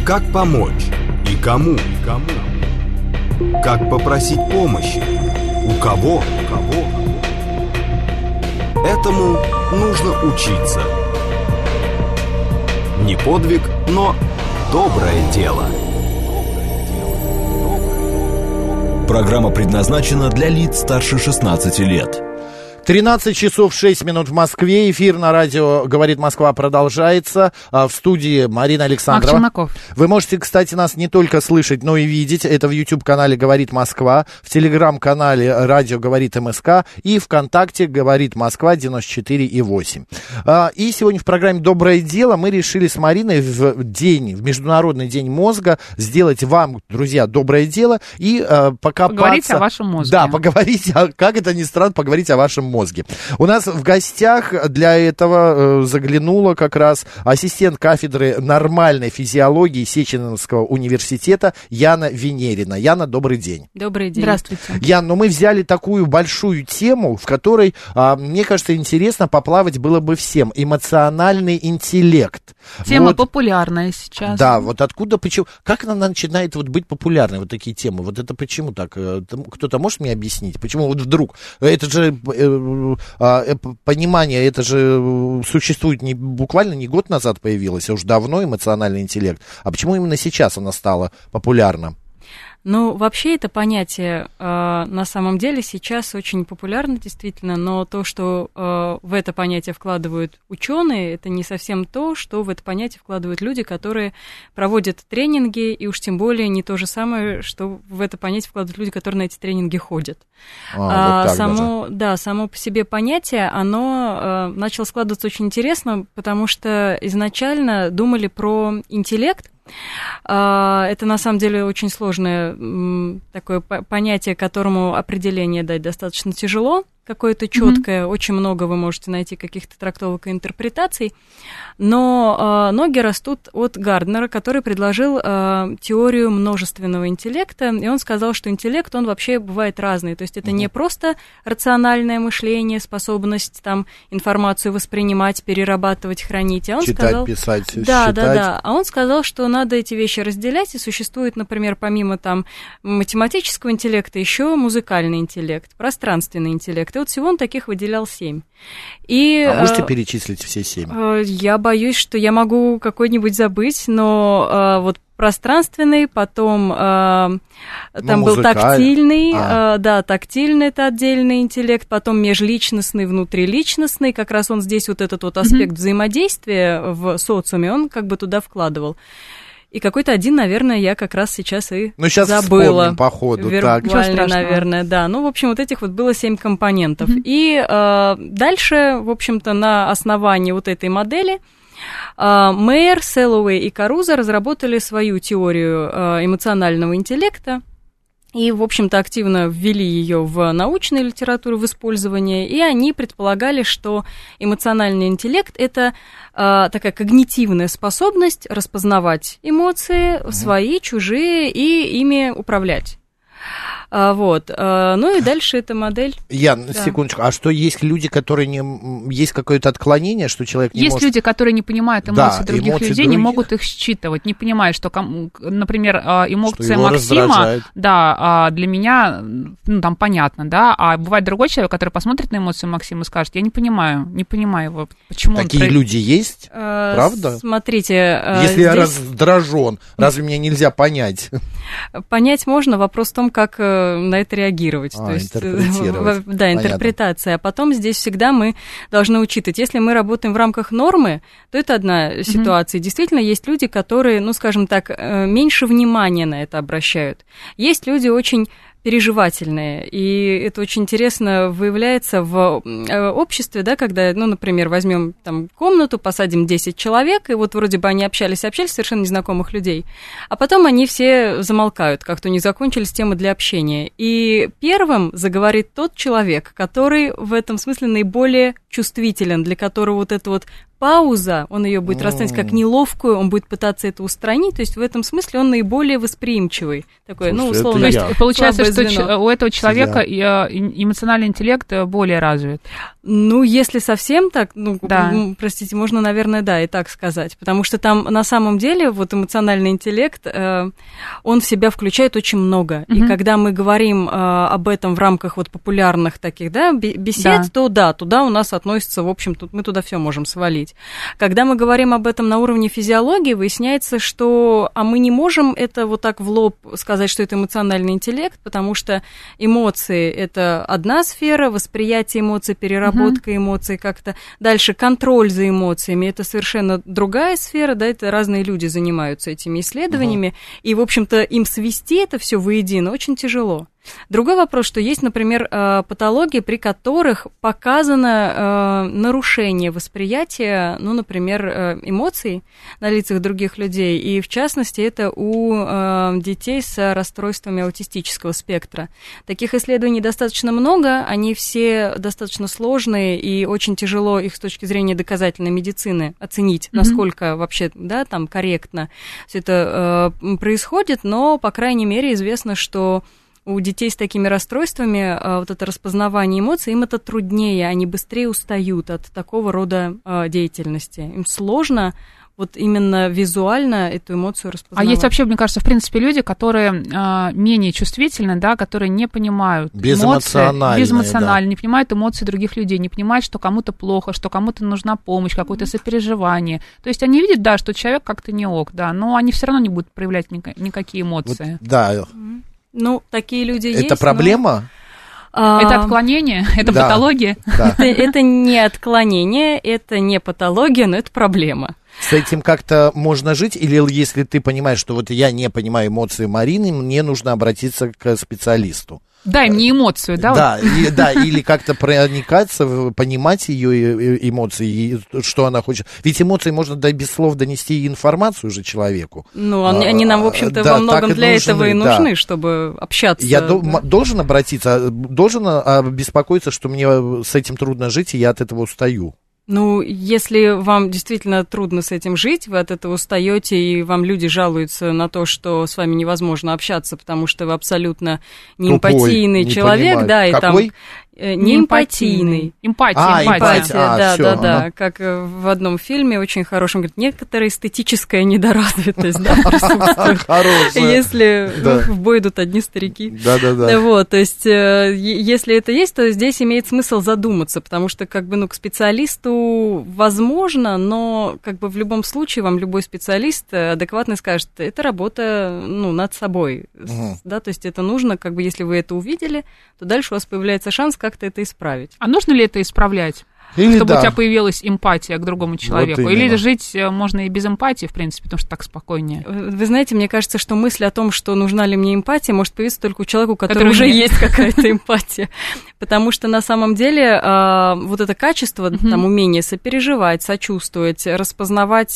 Как помочь и кому? Как попросить помощи? У кого? Этому нужно учиться. Не подвиг, но доброе дело. Программа предназначена для лиц старше 16 лет. 13 часов 6 минут в Москве. Эфир на радио «Говорит Москва» продолжается. В студии Марина Александрова. Челноков. Вы можете, кстати, нас не только слышать, но и видеть. Это в YouTube-канале «Говорит Москва», в Телеграм-канале «Радио говорит МСК» и ВКонтакте «Говорит Москва» 94,8. И сегодня в программе «Доброе дело» мы решили с Мариной в Международный день мозга сделать вам, друзья, доброе дело и покопаться. Поговорить о вашем мозге. Да, поговорить, как это ни странно, поговорить о вашем мозге. У нас в гостях для этого заглянула как раз ассистент кафедры нормальной физиологии Сеченовского университета Яна Венерина. Яна, добрый день. Добрый день. Здравствуйте. Ян, мы взяли такую большую тему, в которой, мне кажется, интересно поплавать было бы всем. Эмоциональный интеллект. Тема популярная сейчас. Да, вот откуда, почему, как она начинает быть популярной, вот такие темы? Вот это почему так? Кто-то может мне объяснить? Почему вот вдруг? Это же понимание, это же существует буквально не год назад появилось, а уж давно эмоциональный интеллект. А почему именно сейчас она стала популярна? Ну, вообще это понятие на самом деле сейчас очень популярно, действительно, но то, что в это понятие вкладывают ученые, это не совсем то, что в это понятие вкладывают люди, которые проводят тренинги, и уж тем более не то же самое, что в это понятие вкладывают люди, которые на эти тренинги ходят. Вот так само по себе понятие, оно начало складываться очень интересно, потому что изначально думали про интеллект. Это на самом деле очень сложное такое понятие, которому определение дать достаточно тяжело, какое-то четкое, очень много вы можете найти каких-то трактовок и интерпретаций, но ноги растут от Гарднера, который предложил теорию множественного интеллекта, и он сказал, что интеллект, он вообще бывает разный, то есть это не просто рациональное мышление, способность там информацию воспринимать, перерабатывать, хранить, а он читать, сказал... писать, считать. Да, А он сказал, что надо эти вещи разделять, и существует, например, помимо там математического интеллекта, еще музыкальный интеллект, пространственный интеллект. И вот всего он таких выделял 7. А можете перечислить все 7? Я боюсь, что я могу какой-нибудь забыть, но вот пространственный, потом там был тактильный, тактильный это отдельный интеллект, потом межличностный, внутриличностный, как раз он здесь вот этот вот аспект взаимодействия в социуме, он как бы туда вкладывал. И какой-то один, наверное, я как раз сейчас и сейчас забыла. Вспомним по ходу. Вербально, наверное, да. Ну, в общем, вот этих вот было 7 компонентов. И дальше, в общем-то, на основании вот этой модели Мейер, Селлоуэй и Карузо разработали свою теорию эмоционального интеллекта. И, в общем-то, активно ввели ее в научную литературу, в использование, и они предполагали, что эмоциональный интеллект – это такая когнитивная способность распознавать эмоции, свои, чужие, и ими управлять. Вот. Ну и дальше эта модель. Ян, секундочку. А что, есть люди, которые не... Есть какое-то отклонение, что человек не есть может... Есть люди, которые не понимают эмоции других людей, не могут их считывать, не понимают, что, например, эмоции Максима, для меня, там понятно, да, а бывает другой человек, который посмотрит на эмоции Максима и скажет, я не понимаю его, почему такие он... люди есть? Правда? Смотрите... Если я раздражен, разве мне нельзя понять? Понять можно, вопрос в том, как на это реагировать. То есть, интерпретировать. Да, интерпретация. А потом здесь всегда мы должны учитывать. Если мы работаем в рамках нормы, то это одна ситуация. Действительно, есть люди, которые, ну, скажем так, меньше внимания на это обращают. Есть люди очень переживательные, и это очень интересно выявляется в обществе, да, когда, ну, например, возьмем там комнату, посадим 10 человек, и вот вроде бы они общались, совершенно незнакомых людей, а потом они все замолкают, как-то не закончились темы для общения, и первым заговорит тот человек, который в этом смысле наиболее чувствителен, для которого вот это вот пауза, он ее будет расценивать как неловкую, он будет пытаться это устранить, то есть в этом смысле он наиболее восприимчивый. Такой, условно. То есть получается, что у этого человека эмоциональный интеллект более развит. Если совсем так, простите, можно, наверное, и так сказать, потому что там на самом деле вот эмоциональный интеллект, он в себя включает очень много, и когда мы говорим об этом в рамках вот популярных таких, бесед, то туда у нас относится, в общем, мы туда все можем свалить. Когда мы говорим об этом на уровне физиологии, выясняется, что мы не можем это вот так в лоб сказать, что это эмоциональный интеллект, потому что эмоции – это одна сфера, восприятие эмоций, переработка эмоций как-то. Дальше контроль за эмоциями – это совершенно другая сфера, это разные люди занимаются этими исследованиями, и, в общем-то, им свести это все воедино очень тяжело. Другой вопрос, что есть, например, патологии, при которых показано нарушение восприятия, например, эмоций на лицах других людей, и в частности это у детей с расстройствами аутистического спектра. Таких исследований достаточно много, они все достаточно сложные, и очень тяжело их с точки зрения доказательной медицины оценить, насколько вообще там корректно все это происходит, но, по крайней мере, известно, что у детей с такими расстройствами вот это распознавание эмоций, им это труднее, они быстрее устают от такого рода деятельности. Им сложно вот именно визуально эту эмоцию распознавать. А есть вообще, мне кажется, в принципе, люди, которые менее чувствительны, которые не понимают безэмоционально, не понимают эмоции других людей, не понимают, что кому-то плохо, что кому-то нужна помощь, какое-то сопереживание. То есть они видят, что человек как-то не ок, но они все равно не будут проявлять никакие эмоции. Такие люди есть. Это проблема? Это отклонение? Это патология? Да. Это не отклонение, это не патология, но это проблема. С этим как-то можно жить? Или если ты понимаешь, что вот я не понимаю эмоции Марины, мне нужно обратиться к специалисту? Дай мне эмоцию, или как-то проникаться, понимать ее эмоции, что она хочет. Ведь эмоции можно без слов донести информацию же человеку. Они нам, в общем-то, во многом для этого и нужны, чтобы общаться. Я должен обратиться, должен беспокоиться, что мне с этим трудно жить, и я от этого устаю. Если вам действительно трудно с этим жить, вы от этого устаете, и вам люди жалуются на то, что с вами невозможно общаться, потому что вы абсолютно неэмпатийный человек, и какой? Неэмпатийный. Эмпатия. Да. Как в одном фильме очень хорошем, говорит, некоторая эстетическая недоразвитость присутствует. Если в бой идут одни старики. Да. То есть, если это есть, то здесь имеет смысл задуматься, потому что, к специалисту возможно, но, в любом случае, вам любой специалист адекватно скажет, это работа, над собой. То есть, это нужно, если вы это увидели, то дальше у вас появляется шанс как-то это исправить. А нужно ли это исправлять? Чтобы у тебя появилась эмпатия к другому человеку. Или жить можно и без эмпатии, в принципе, потому что так спокойнее. Вы знаете, мне кажется, что мысль о том, что нужна ли мне эмпатия, может появиться только у человека, у которого уже есть какая-то эмпатия. Потому что на самом деле вот это качество, умение сопереживать, сочувствовать, распознавать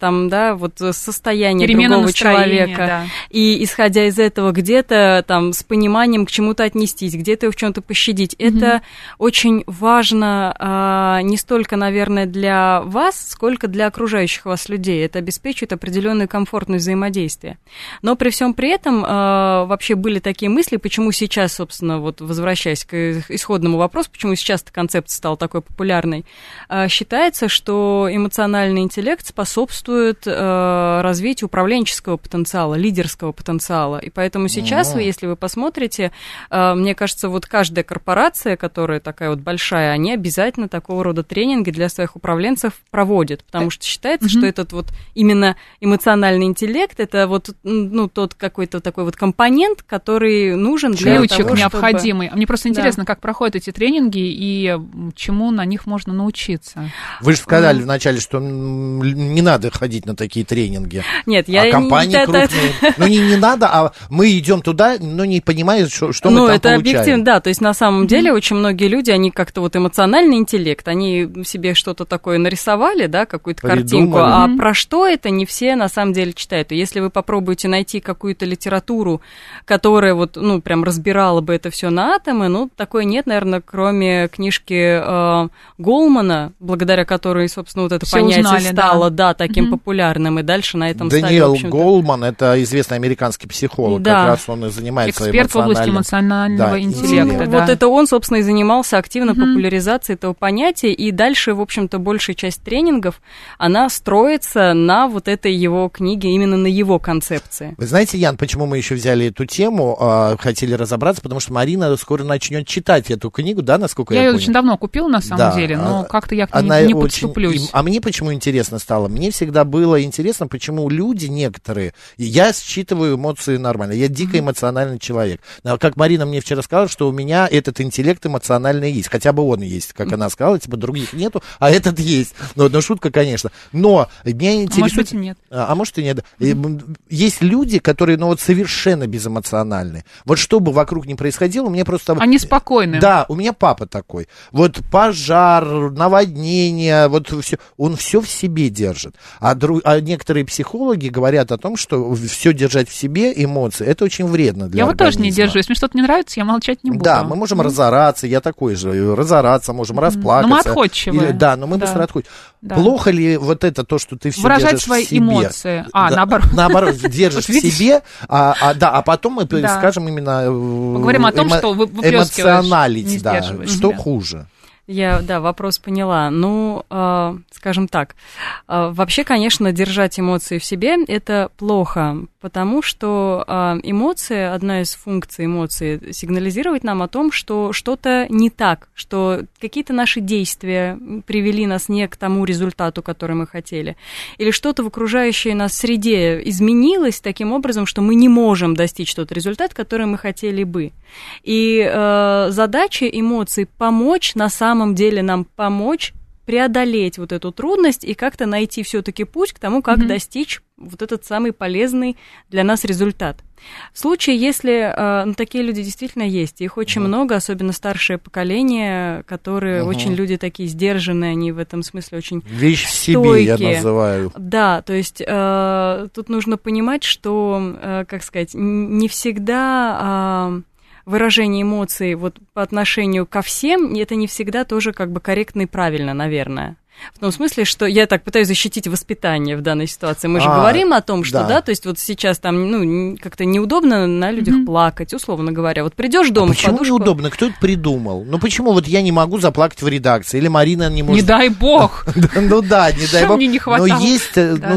состояние другого человека. И, исходя из этого, где-то с пониманием к чему-то отнестись, где-то его в чем-то пощадить. Это очень важно не столько, наверное, для вас, сколько для окружающих вас людей. Это обеспечивает определенную комфортность взаимодействия. Но при всем при этом вообще были такие мысли, почему сейчас, собственно, возвращаясь к исходному вопросу, почему сейчас эта концепция стала такой популярной, считается, что эмоциональный интеллект способствует развитию управленческого потенциала, лидерского потенциала. И поэтому сейчас, если вы посмотрите, мне кажется, каждая корпорация, которая такая большая, они обязательно такого рода тренинги для своих управленцев проводят, потому что считается, что этот именно эмоциональный интеллект, это тот какой-то такой компонент, который нужен для того, чтобы... Ключик необходимый. Мне просто интересно, как проходят эти тренинги и чему на них можно научиться. Вы же сказали вначале, что не надо ходить на такие тренинги. Нет, я... компании крупные. Не надо, а мы идем туда, но не понимаем, что мы там получаем. Это объективно, да, то есть на самом деле очень многие люди, они как-то эмоциональный интеллект, они себе что-то такое нарисовали, какую-то картинку, а про что это не все на самом деле читают. И если вы попробуете найти какую-то литературу, которая прям разбирала бы это все на атомы, такое нет, наверное, кроме книжки Голмана, благодаря которой, собственно, вот это все понятие узнали, стало, таким популярным, и дальше на этом Даниэл Голман, это известный американский психолог, как раз он и занимается эксперт в области эмоционального интеллекта. Вот это он, собственно, и занимался активно популяризацией этого понятия, и дальше, в общем-то, большая часть тренингов, она строится на вот этой его книге, именно на его концепции. Вы знаете, Ян, почему мы еще взяли эту тему, хотели разобраться, потому что Марина скоро начнет читать эту книгу, да, насколько я понял? Я ее очень давно купила, на самом деле, но как-то я к ней не подступлюсь. А мне почему интересно стало? Мне всегда было интересно, почему люди некоторые, я считываю эмоции нормально, я дико эмоциональный человек. Как Марина мне вчера сказала, что у меня этот интеллект эмоциональный есть, хотя бы он есть, как она сказала, типа других нету, а этот есть. Ну, шутка, конечно. Но меня интересует... Может быть, и нет. А может и нет. Есть люди, которые, совершенно безэмоциональны. Вот что бы вокруг ни происходило, у меня просто... Они спокойны. Да, у меня папа такой. Вот пожар, наводнение, вот все, он все в себе держит. А некоторые психологи говорят о том, что все держать в себе, эмоции, это очень вредно для организма. Я вот тоже не держу. Если мне что-то не нравится, я молчать не буду. Да, мы можем разораться, я такой же, разораться, можем расплакаться. Но мы отходчивые. Но мы быстро отходим. Да. Плохо ли вот это то, что ты все выражать держишь в себе? Выражать свои эмоции. Наоборот. Наоборот, держишь в себе, а потом мы скажем именно... Поговорим о том, что эмоционалить, да, что хуже. Я, вопрос поняла. Скажем так, вообще, конечно, держать эмоции в себе – это плохо, потому что эмоции, одна из функций эмоций, сигнализировать нам о том, что что-то не так, что какие-то наши действия привели нас не к тому результату, который мы хотели, или что-то в окружающей нас среде изменилось таким образом, что мы не можем достичь тот результат, который мы хотели бы. И задача эмоций – помочь, на самом деле нам помочь преодолеть вот эту трудность и как-то найти все-таки путь к тому, как достичь вот этот самый полезный для нас результат. В случае, если такие люди действительно есть, их очень много, особенно старшее поколение, которые очень люди такие сдержанные, они в этом смысле очень вещь в себе, я называю. Да, то есть тут нужно понимать, что, не всегда... выражение эмоций вот по отношению ко всем, это не всегда тоже корректно и правильно, наверное. В том смысле, что я так пытаюсь защитить воспитание в данной ситуации. Мы же говорим о том, что, то есть вот сейчас там, как-то неудобно на людях плакать, условно говоря. Вот придешь дома, почему неудобно? Кто это придумал? Почему вот я не могу заплакать в редакции? Или Марина не может... Не дай бог! Не дай бог. Мне не хватало. Но есть,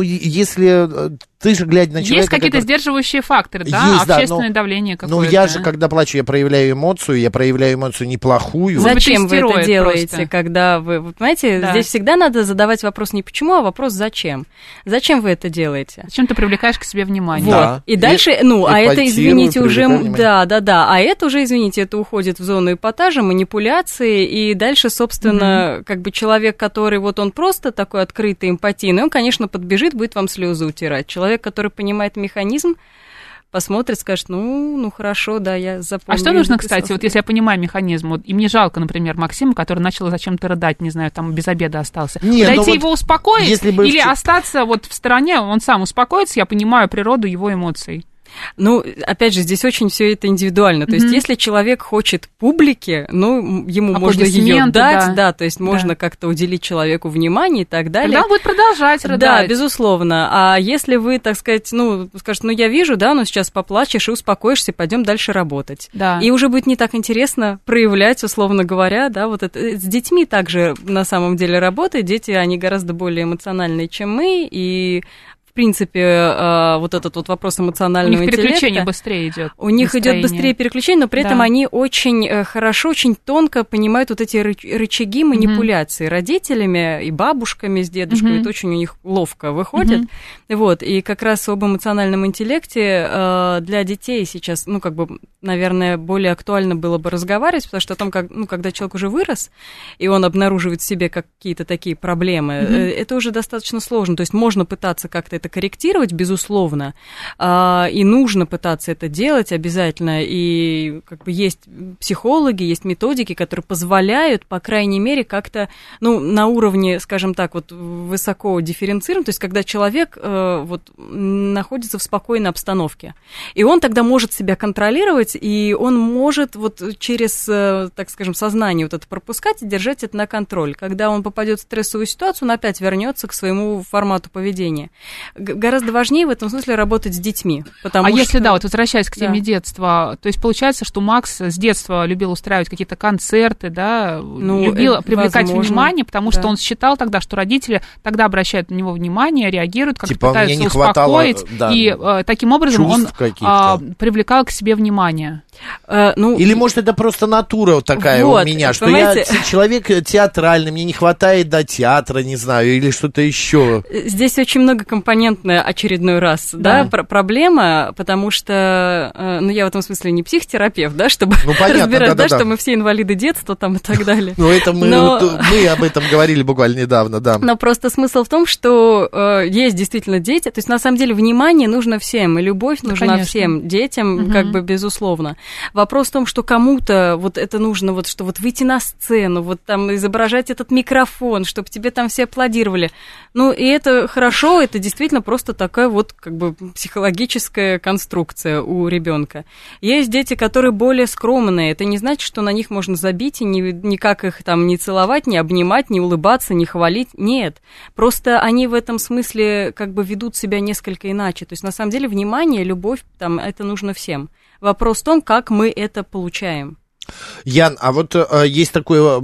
если... Ты же, глядя на человека... Есть какие-то сдерживающие факторы, да? Общественное давление какое-то. Я же, когда плачу, я проявляю эмоцию неплохую. Зачем вы это делаете, когда вы... понимаете, здесь всегда надо задавать вопрос не почему, а вопрос зачем. Зачем вы это делаете? Зачем ты привлекаешь к себе внимание? Вот. Да. И дальше, а это, извините, уже... Да. А это уже, извините, это уходит в зону эпатажа, манипуляции, и дальше, собственно, человек, который вот он просто такой открытый, эмпатийный, он, конечно, подбежит, будет вам слезы утирать. Человек, который понимает механизм, посмотрит, скажет, хорошо, да, я запомню. А что нужно, кстати, вот если я понимаю механизм, и мне жалко, например, Максима, который начал зачем-то рыдать, не знаю, там без обеда остался. Подойти его успокоить или остаться вот в стороне, он сам успокоится, я понимаю природу его эмоций. Опять же, здесь очень все это индивидуально. То есть, если человек хочет публики, ему можно ее дать, то есть можно как-то уделить человеку внимание и так далее. Тогда он будет продолжать рыдать. Да, безусловно. А если вы, так сказать, скажете, я вижу, сейчас поплачешь и успокоишься, пойдем дальше работать. Да. И уже будет не так интересно проявлять, условно говоря, вот это. С детьми также на самом деле работает. Дети, они гораздо более эмоциональные, чем мы, и в принципе, вот этот вот вопрос эмоционального интеллекта. У них переключение быстрее идет. У них идет быстрее переключение, но при этом они очень хорошо, очень тонко понимают вот эти рычаги манипуляции родителями и бабушками с дедушками. Это очень у них ловко выходит. Вот, и как раз об эмоциональном интеллекте для детей сейчас, наверное, более актуально было бы разговаривать, потому что о том, когда человек уже вырос, и он обнаруживает в себе какие-то такие проблемы, это уже достаточно сложно. То есть можно пытаться как-то это корректировать, безусловно, и нужно пытаться это делать обязательно, и как бы есть психологи, есть методики, которые позволяют, по крайней мере, как-то, ну, на уровне, скажем так, вот высоко дифференцирован, то есть когда человек вот находится в спокойной обстановке, и он тогда может себя контролировать, и он может вот через, так скажем, сознание вот это пропускать и держать это на контроль. Когда он попадет в стрессовую ситуацию, он опять вернется к своему формату поведения. Гораздо важнее в этом смысле работать с детьми. Если, да, вот возвращаясь к теме детства, то есть получается, что Макс с детства любил устраивать какие-то концерты, да, любил привлекать внимание, потому что он считал тогда, что родители тогда обращают на него внимание, реагируют, как-то пытаются успокоить, и таким образом он привлекал к себе внимание. Или, может, это просто натура вот такая у меня, что я человек театральный, мне не хватает до театра, не знаю, или что-то еще. Здесь очень многокомпонентная очередной раз, да, проблема, потому что, я в этом смысле не психотерапевт, да, чтобы разбирать, да, что мы все инвалиды детства там и так далее. Это мы об этом говорили буквально недавно, да. Но просто смысл в том, что есть действительно дети, то есть на самом деле внимание нужно всем, и любовь нужна всем детям, как бы безусловно. Вопрос в том, что кому-то вот это нужно, вот что вот выйти на сцену, вот там изображать этот микрофон, чтобы тебе там все аплодировали. И это хорошо, это действительно просто такая вот как бы психологическая конструкция у ребенка. Есть дети, которые более скромные, это не значит, что на них можно забить и никак их там не целовать, не обнимать, не улыбаться, не хвалить. Нет, просто они в этом смысле как бы ведут себя несколько иначе. То есть на самом деле внимание, любовь, там, это нужно всем. Вопрос в том, как мы это получаем. Ян, а вот есть такое,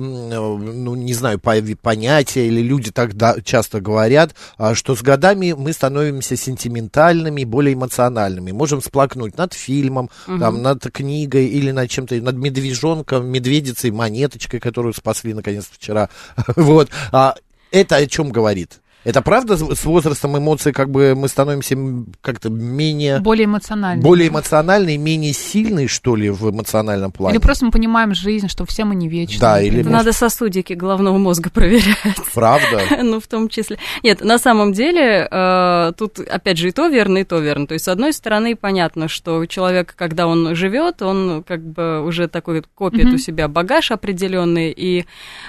не знаю, понятие, или люди так часто говорят, что с годами мы становимся сентиментальными, более эмоциональными. Можем всплакнуть над фильмом, там, над книгой или над чем-то, над медвежонком, медведицей, монеточкой, которую спасли наконец вчера. Вот. Это о чем говорит? Это правда, с возрастом эмоций как бы мы становимся как-то менее... Более эмоциональные. Более эмоциональные, менее сильные, что ли, в эмоциональном плане? Или просто мы понимаем жизнь, что все мы не вечны. Да, или... Надо сосудики головного мозга проверять. Правда? В том числе. Нет, на самом деле, тут, опять же, и то верно, и то верно. То есть, с одной стороны, понятно, что человек, когда он живет, он как бы уже такой копит у себя багаж определенный, и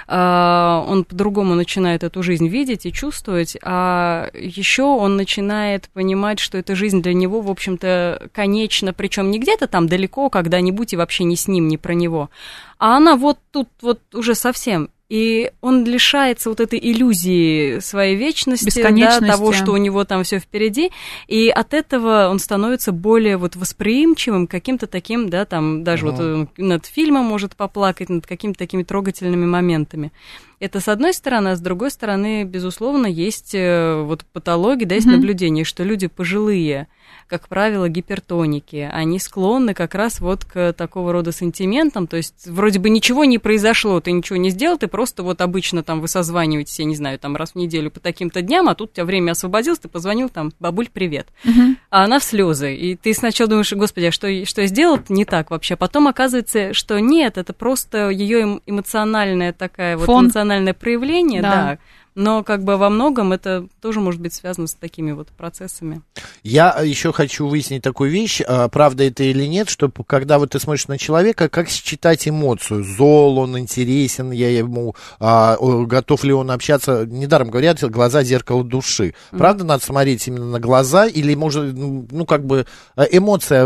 он по-другому начинает эту жизнь видеть и чувствовать. А еще он начинает понимать, что эта жизнь для него, в общем-то, конечна, причем не где-то там далеко, когда-нибудь и вообще не с ним, не про него, а она вот тут вот уже совсем. И он лишается вот этой иллюзии своей вечности, да, того, что у него там все впереди, и от этого он становится более вот восприимчивым к каким-то таким, да, там даже вот над фильмом может поплакать, над какими-то такими трогательными моментами. Это с одной стороны, а с другой стороны, безусловно, есть вот патологии, да, есть наблюдение, что люди пожилые, как правило, гипертоники, они склонны как раз вот к такого рода сантиментам, то есть вроде бы ничего не произошло, ты ничего не сделал, ты просто вот обычно там вы созваниваетесь, я не знаю, там раз в неделю по таким-то дням, а тут у тебя время освободилось, ты позвонил там, бабуль, привет. А она в слезы, и ты сначала думаешь, господи, а что я сделал не так вообще, потом оказывается, что нет, это просто ее эмоциональная такая вот эмоциональное проявление, да. Но как бы во многом это тоже может быть связано с такими вот процессами. Я еще хочу выяснить такую вещь, правда это или нет, что когда вот ты смотришь на человека, как считать эмоцию? Зол он, интересен я ему, готов ли он общаться? Недаром говорят, глаза — зеркало души. Правда, надо смотреть именно на глаза, или может, как бы эмоция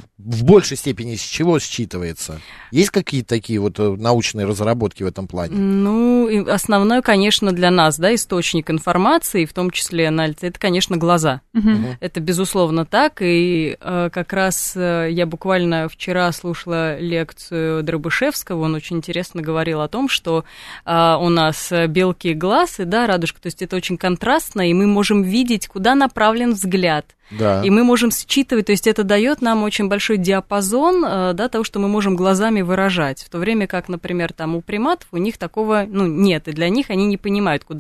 в большей степени с чего считывается? Есть какие-то такие вот научные разработки в этом плане? Основное, конечно, для нас, да, источник информации, в том числе анализ, это, конечно, глаза. Это, безусловно, так, и как раз я буквально вчера слушала лекцию Дробышевского, он очень интересно говорил о том, что у нас белки глаз и, да, радужка, то есть это очень контрастно, и мы можем видеть, куда направлен взгляд. Да. И мы можем считывать, то есть это дает нам очень большой диапазон, да, того, что мы можем глазами выражать. В то время как, например, там у приматов у них такого, нет, и для них они не понимают, куда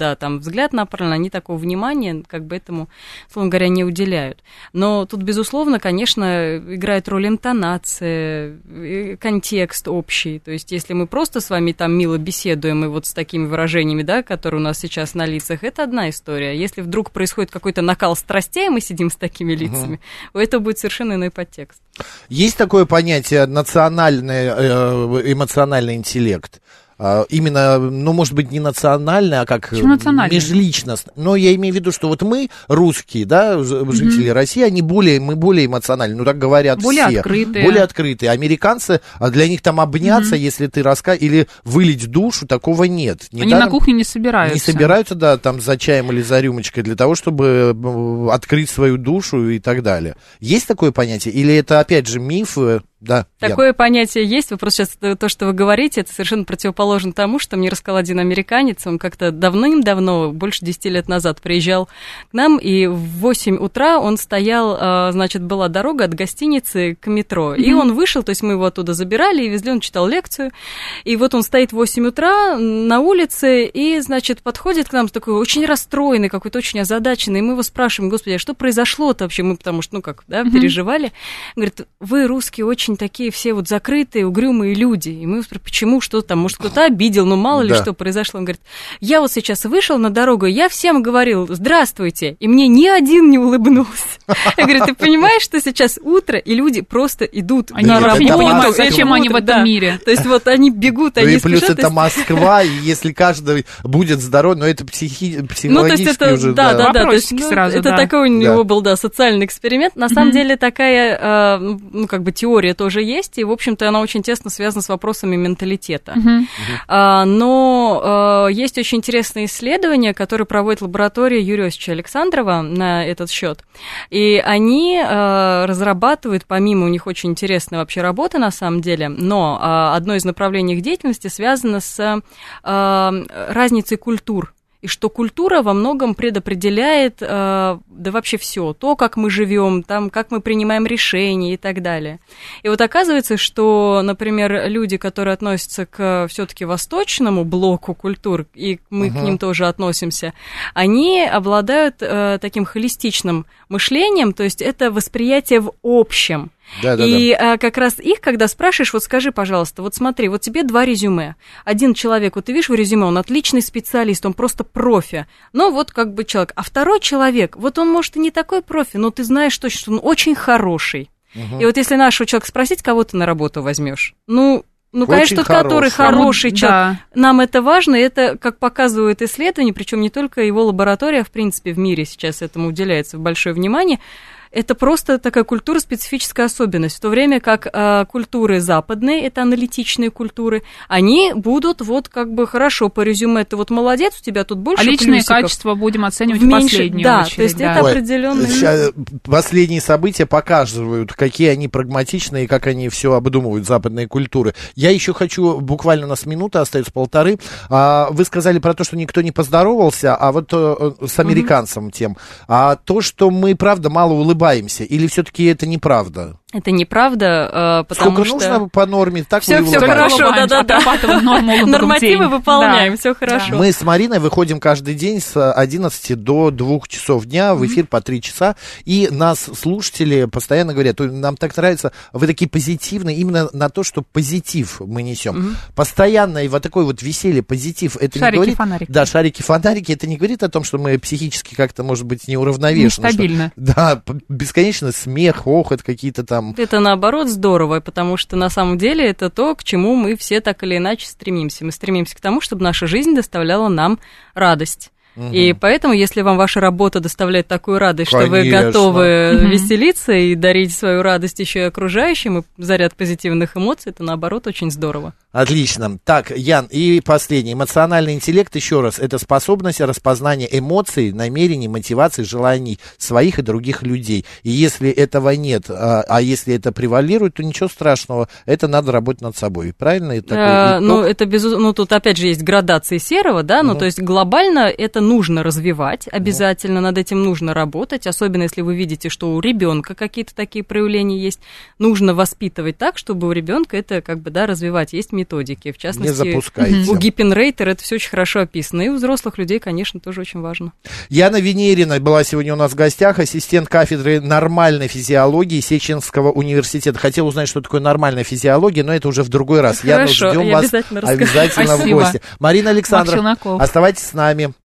да, там взгляд направлен, они такого внимания как бы этому, условно говоря, не уделяют. Но тут, безусловно, конечно, играет роль интонация, контекст общий. То есть если мы просто с вами там мило беседуем и вот с такими выражениями, да, которые у нас сейчас на лицах, это одна история. Если вдруг происходит какой-то накал страстей, мы сидим с такими лицами, у этого будет совершенно иной подтекст. Есть такое понятие национальный эмоциональный интеллект? Именно, ну, может быть, не национальный, а как межличностный. Но я имею в виду, что вот мы, русские, да, жители России, мы более эмоциональны, ну, так говорят более все. Открытые. Более открытые. Американцы, для них там обняться, если ты или вылить душу, такого нет. Они на кухне не собираются. Не собираются, да, там за чаем или за рюмочкой для того, чтобы открыть свою душу и так далее. Есть такое понятие? Или это, опять же, миф? Да, такое понятие есть. Вы просто сейчас то, что вы говорите, это совершенно противоположно тому, что мне рассказал один американец. Он как-то давным-давно, больше 10 лет назад, приезжал к нам, и в 8 утра он стоял, значит, была дорога от гостиницы к метро. И он вышел, то есть мы его оттуда забирали и везли, он читал лекцию. И вот он стоит в 8 утра на улице и, значит, подходит к нам такой очень расстроенный, какой-то очень озадаченный. И мы его спрашиваем: господи, а что произошло-то вообще? Мы потому что, переживали. Говорит: вы, русские, очень такие все вот закрытые, угрюмые люди. И мы спрашиваем: почему, что там, может, кто-то обидел, ну, мало ли что произошло. Он говорит: я вот сейчас вышел на дорогу, я всем говорил: здравствуйте, и мне ни один не улыбнулся. Я говорю: ты понимаешь, что сейчас утро, и люди просто идут на работу. Они не понимают, зачем они в этом мире. То есть вот они бегут, они спешат. И плюс это Москва, и если каждый будет здоров, но это психологически уже, вопросики сразу, это такой у него был, социальный эксперимент. На самом деле такая, теория тоже есть, и, в общем-то, она очень тесно связана с вопросами менталитета. Но есть очень интересные исследования, которые проводит лаборатория Юрия Осиповича Александрова на этот счет. И они разрабатывают, помимо, у них очень интересная вообще работа на самом деле, но одно из направлений их деятельности связано с разницей культур. И что культура во многом предопределяет, да вообще все, то, как мы живем, там, как мы принимаем решения и так далее. И вот оказывается, что, например, люди, которые относятся к все-таки восточному блоку культур, и мы к ним тоже относимся, они обладают таким холистичным мышлением, то есть это восприятие в общем. И как раз их, когда спрашиваешь, вот скажи, пожалуйста, вот смотри, вот тебе 2 резюме. Один человек, вот ты видишь в резюме, он отличный специалист, он просто профи, но вот как бы человек. А второй человек, вот он, может, и не такой профи, но ты знаешь точно, что он очень хороший. И вот если нашего человека спросить, кого ты на работу возьмешь, Ну, конечно, тот, который хороший человек. Нам это важно, и это, как показывают исследования, причем не только его лаборатория, а в принципе в мире сейчас этому уделяется большое внимание. Это просто такая культура-специфическая особенность, в то время как культуры западные, это аналитичные культуры, они будут вот как бы хорошо по резюме, ты вот молодец, у тебя тут больше плюсиков. А личные качества будем оценивать в последнюю очередь. То есть это определенные... Последние события показывают, какие они прагматичные, как они все обдумывают, западные культуры. Я еще хочу, буквально у нас минута, остается 1,5. Вы сказали про то, что никто не поздоровался, а вот с американцем тем. А то, что мы, правда, мало улыбаемся, или все-таки это неправда? Это неправда, потому что... Сколько нужно по норме, так все хорошо, да-да-да. Нормативы выполняем, все хорошо. Мы с Мариной выходим каждый день с 11 до 2 часов дня в эфир по 3 часа, и нас слушатели постоянно говорят: нам так нравится, вы такие позитивные, именно на то, что позитив мы несем. Постоянно и вот такой вот веселье, позитив, это не говорит... Шарики-фонарики. Да, шарики-фонарики, это не говорит о том, что мы психически как-то, может быть, неуравновешены. Нестабильно. Да, бесконечно смех, хохот, какие-то там... Это, наоборот, здорово, потому что, на самом деле, это то, к чему мы все так или иначе стремимся. Мы стремимся к тому, чтобы наша жизнь доставляла нам радость. И поэтому, если вам ваша работа доставляет такую радость, что вы готовы веселиться и дарить свою радость еще и окружающим, и заряд позитивных эмоций, это, наоборот, очень здорово. Отлично. Так, Ян, и последний. Эмоциональный интеллект, еще раз, это способность распознания эмоций, намерений, мотиваций, желаний своих и других людей. И если этого нет, а если это превалирует, то ничего страшного, это надо работать над собой. Правильно? Это безусловно, тут опять же есть градации серого, да, то есть глобально это это нужно развивать обязательно, над этим нужно работать, особенно если вы видите, что у ребенка какие-то такие проявления есть, нужно воспитывать так, чтобы у ребенка это как бы, да, развивать. Есть методики, в частности, у Гиппенрейтера это все очень хорошо описано, и у взрослых людей, конечно, тоже очень важно. Яна Венерина была сегодня у нас в гостях, ассистент кафедры нормальной физиологии Сеченского университета. Хотел узнать, что такое нормальная физиология, но это уже в другой раз. Хорошо, Яна, ждем вас обязательно в гости. Марина Александровна, оставайтесь с нами.